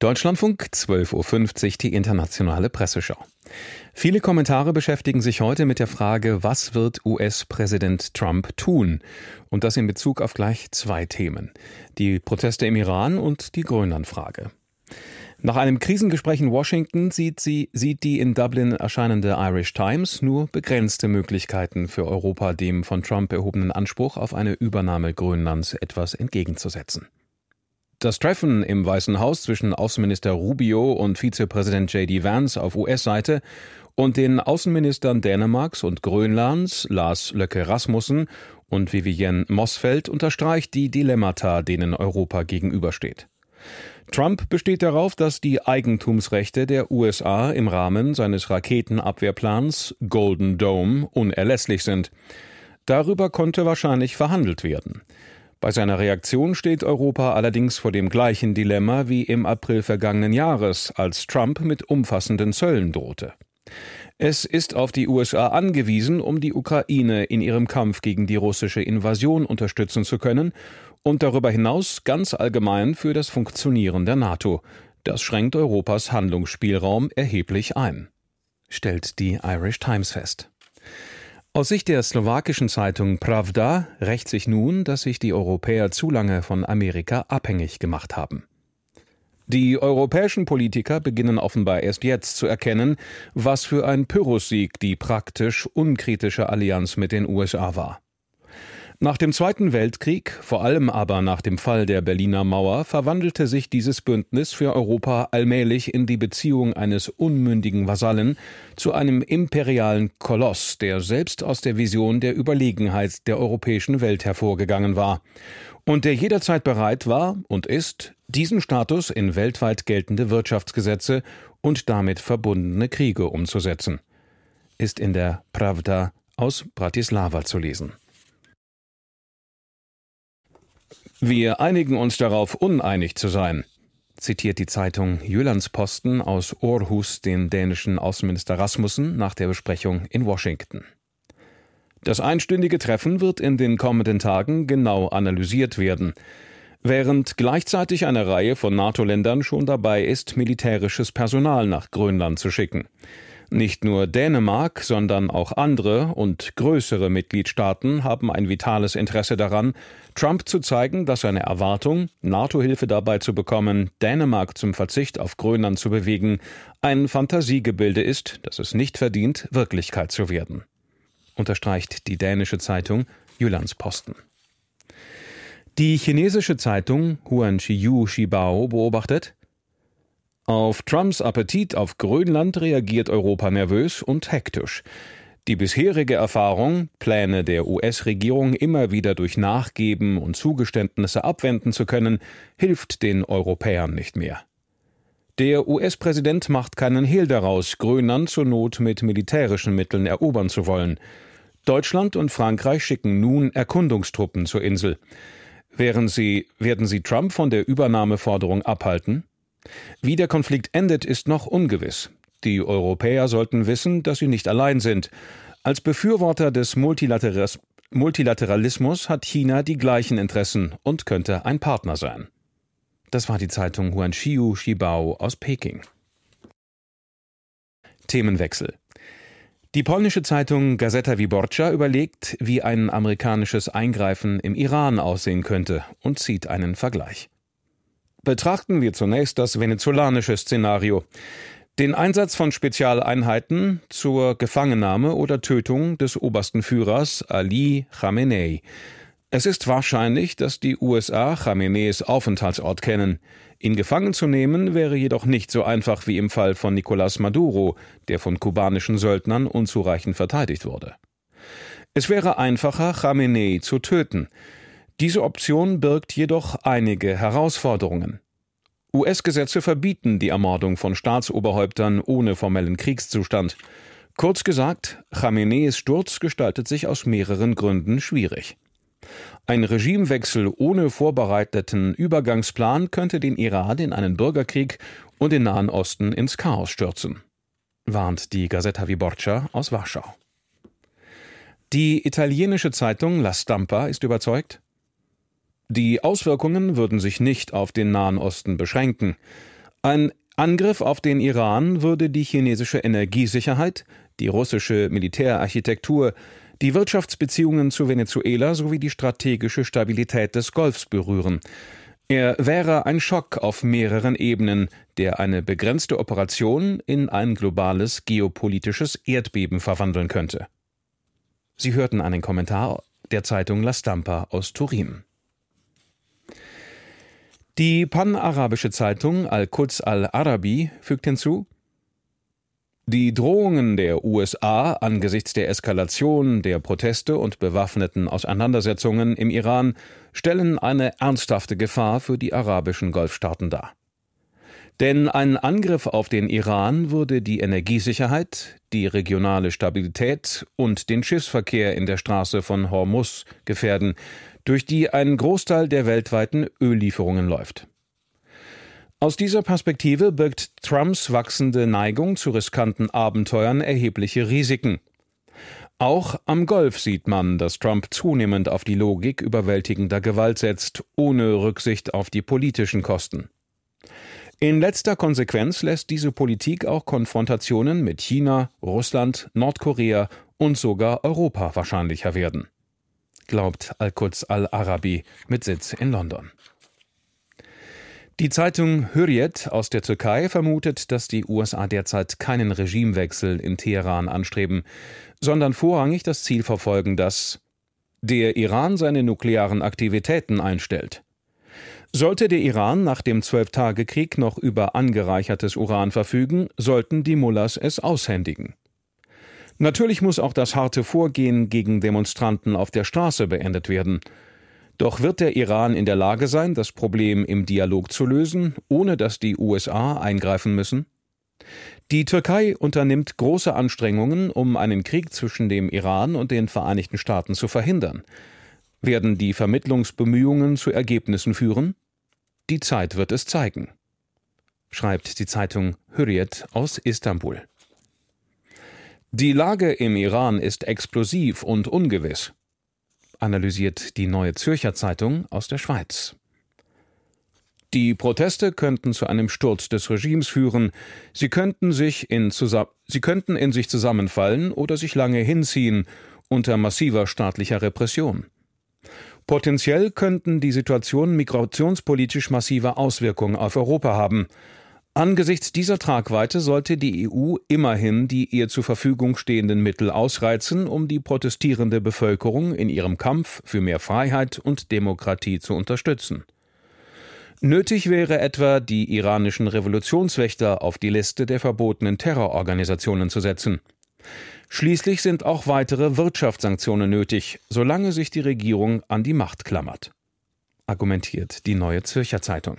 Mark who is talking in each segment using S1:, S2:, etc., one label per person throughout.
S1: Deutschlandfunk, 12:50 Uhr, die internationale Presseschau. Viele Kommentare beschäftigen sich heute mit der Frage, was wird US-Präsident Trump tun? Und das in Bezug auf gleich zwei Themen: die Proteste im Iran und die Grönlandfrage. Nach einem Krisengespräch in Washington sieht die in Dublin erscheinende Irish Times nur begrenzte Möglichkeiten für Europa, dem von Trump erhobenen Anspruch auf eine Übernahme Grönlands etwas entgegenzusetzen. Das Treffen im Weißen Haus zwischen Außenminister Rubio und Vizepräsident J.D. Vance auf US-Seite und den Außenministern Dänemarks und Grönlands, Lars Løkke Rasmussen und Vivienne Motzfeldt, unterstreicht die Dilemmata, denen Europa gegenübersteht. Trump besteht darauf, dass die Eigentumsrechte der USA im Rahmen seines Raketenabwehrplans Golden Dome unerlässlich sind. Darüber konnte wahrscheinlich verhandelt werden. Bei seiner Reaktion steht Europa allerdings vor dem gleichen Dilemma wie im April vergangenen Jahres, als Trump mit umfassenden Zöllen drohte. Es ist auf die USA angewiesen, um die Ukraine in ihrem Kampf gegen die russische Invasion unterstützen zu können und darüber hinaus ganz allgemein für das Funktionieren der NATO. Das schränkt Europas Handlungsspielraum erheblich ein, stellt die Irish Times fest. Aus Sicht der slowakischen Zeitung Pravda rächt sich nun, dass sich die Europäer zu lange von Amerika abhängig gemacht haben. Die europäischen Politiker beginnen offenbar erst jetzt zu erkennen, was für ein Pyrrhussieg die praktisch unkritische Allianz mit den USA war. Nach dem Zweiten Weltkrieg, vor allem aber nach dem Fall der Berliner Mauer, verwandelte sich dieses Bündnis für Europa allmählich in die Beziehung eines unmündigen Vasallen zu einem imperialen Koloss, der selbst aus der Vision der Überlegenheit der europäischen Welt hervorgegangen war und der jederzeit bereit war und ist, diesen Status in weltweit geltende Wirtschaftsgesetze und damit verbundene Kriege umzusetzen. Ist in der Pravda aus Bratislava zu lesen. Wir einigen uns darauf, uneinig zu sein, zitiert die Zeitung Jyllands-Posten aus Aarhus den dänischen Außenminister Rasmussen nach der Besprechung in Washington. Das einstündige Treffen wird in den kommenden Tagen genau analysiert werden, während gleichzeitig eine Reihe von NATO-Ländern schon dabei ist, militärisches Personal nach Grönland zu schicken. Nicht nur Dänemark, sondern auch andere und größere Mitgliedstaaten haben ein vitales Interesse daran, Trump zu zeigen, dass seine Erwartung, NATO-Hilfe dabei zu bekommen, Dänemark zum Verzicht auf Grönland zu bewegen, ein Fantasiegebilde ist, das es nicht verdient, Wirklichkeit zu werden, unterstreicht die dänische Zeitung Jyllands-Posten. Die chinesische Zeitung Huanqiyu Shibao beobachtet: Auf Trumps Appetit auf Grönland reagiert Europa nervös und hektisch. Die bisherige Erfahrung, Pläne der US-Regierung immer wieder durch Nachgeben und Zugeständnisse abwenden zu können, hilft den Europäern nicht mehr. Der US-Präsident macht keinen Hehl daraus, Grönland zur Not mit militärischen Mitteln erobern zu wollen. Deutschland und Frankreich schicken nun Erkundungstruppen zur Insel. Werden sie Trump von der Übernahmeforderung abhalten? Wie der Konflikt endet, ist noch ungewiss. Die Europäer sollten wissen, dass sie nicht allein sind. Als Befürworter des Multilateralismus hat China die gleichen Interessen und könnte ein Partner sein. Das war die Zeitung Huanqiyu Shibao aus Peking. Themenwechsel. Die polnische Zeitung Gazeta Wyborcza überlegt, wie ein amerikanisches Eingreifen im Iran aussehen könnte und zieht einen Vergleich. Betrachten wir zunächst das venezolanische Szenario: den Einsatz von Spezialeinheiten zur Gefangennahme oder Tötung des obersten Führers Ali Khamenei. Es ist wahrscheinlich, dass die USA Khameneis Aufenthaltsort kennen. Ihn gefangen zu nehmen wäre jedoch nicht so einfach wie im Fall von Nicolás Maduro, der von kubanischen Söldnern unzureichend verteidigt wurde. Es wäre einfacher, Khamenei zu töten. Diese Option birgt jedoch einige Herausforderungen. US-Gesetze verbieten die Ermordung von Staatsoberhäuptern ohne formellen Kriegszustand. Kurz gesagt, Khameneis Sturz gestaltet sich aus mehreren Gründen schwierig. Ein Regimewechsel ohne vorbereiteten Übergangsplan könnte den Iran in einen Bürgerkrieg und den Nahen Osten ins Chaos stürzen, warnt die Gazeta Wyborcza aus Warschau. Die italienische Zeitung La Stampa ist überzeugt: Die Auswirkungen würden sich nicht auf den Nahen Osten beschränken. Ein Angriff auf den Iran würde die chinesische Energiesicherheit, die russische Militärarchitektur, die Wirtschaftsbeziehungen zu Venezuela sowie die strategische Stabilität des Golfs berühren. Er wäre ein Schock auf mehreren Ebenen, der eine begrenzte Operation in ein globales geopolitisches Erdbeben verwandeln könnte. Sie hörten einen Kommentar der Zeitung La Stampa aus Turin. Die panarabische Zeitung Al-Quds Al-Arabi fügt hinzu: Die Drohungen der USA angesichts der Eskalation der Proteste und bewaffneten Auseinandersetzungen im Iran stellen eine ernsthafte Gefahr für die arabischen Golfstaaten dar. Denn ein Angriff auf den Iran würde die Energiesicherheit, die regionale Stabilität und den Schiffsverkehr in der Straße von Hormuz gefährden, durch die ein Großteil der weltweiten Öllieferungen läuft. Aus dieser Perspektive birgt Trumps wachsende Neigung zu riskanten Abenteuern erhebliche Risiken. Auch am Golf sieht man, dass Trump zunehmend auf die Logik überwältigender Gewalt setzt, ohne Rücksicht auf die politischen Kosten. In letzter Konsequenz lässt diese Politik auch Konfrontationen mit China, Russland, Nordkorea und sogar Europa wahrscheinlicher werden, glaubt Al-Quds Al-Arabi mit Sitz in London. Die Zeitung Hürriyet aus der Türkei vermutet, dass die USA derzeit keinen Regimewechsel in Teheran anstreben, sondern vorrangig das Ziel verfolgen, dass der Iran seine nuklearen Aktivitäten einstellt. Sollte der Iran nach dem 12-Tage-Krieg noch über angereichertes Uran verfügen, sollten die Mullahs es aushändigen. Natürlich muss auch das harte Vorgehen gegen Demonstranten auf der Straße beendet werden. Doch wird der Iran in der Lage sein, das Problem im Dialog zu lösen, ohne dass die USA eingreifen müssen? Die Türkei unternimmt große Anstrengungen, um einen Krieg zwischen dem Iran und den Vereinigten Staaten zu verhindern. Werden die Vermittlungsbemühungen zu Ergebnissen führen? Die Zeit wird es zeigen, schreibt die Zeitung Hürriyet aus Istanbul. Die Lage im Iran ist explosiv und ungewiss, analysiert die Neue Zürcher Zeitung aus der Schweiz. Die Proteste könnten zu einem Sturz des Regimes führen, sie könnten in sich zusammenfallen oder sich lange hinziehen unter massiver staatlicher Repression. Potenziell könnten die Situation migrationspolitisch massive Auswirkungen auf Europa haben. Angesichts dieser Tragweite sollte die EU immerhin die ihr zur Verfügung stehenden Mittel ausreizen, um die protestierende Bevölkerung in ihrem Kampf für mehr Freiheit und Demokratie zu unterstützen. Nötig wäre etwa, die iranischen Revolutionswächter auf die Liste der verbotenen Terrororganisationen zu setzen. Schließlich sind auch weitere Wirtschaftssanktionen nötig, solange sich die Regierung an die Macht klammert, argumentiert die Neue Zürcher Zeitung.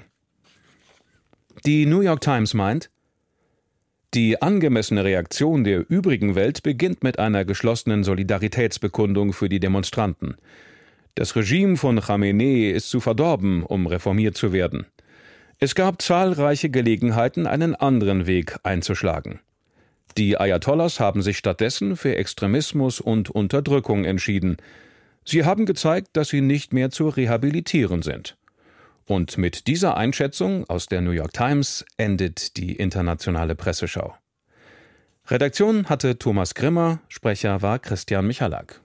S1: Die New York Times meint, die angemessene Reaktion der übrigen Welt beginnt mit einer geschlossenen Solidaritätsbekundung für die Demonstranten. Das Regime von Khamenei ist zu verdorben, um reformiert zu werden. Es gab zahlreiche Gelegenheiten, einen anderen Weg einzuschlagen. Die Ayatollahs haben sich stattdessen für Extremismus und Unterdrückung entschieden. Sie haben gezeigt, dass sie nicht mehr zu rehabilitieren sind. Und mit dieser Einschätzung aus der New York Times endet die internationale Presseschau. Redaktion hatte Thomas Grimmer, Sprecher war Christian Michalak.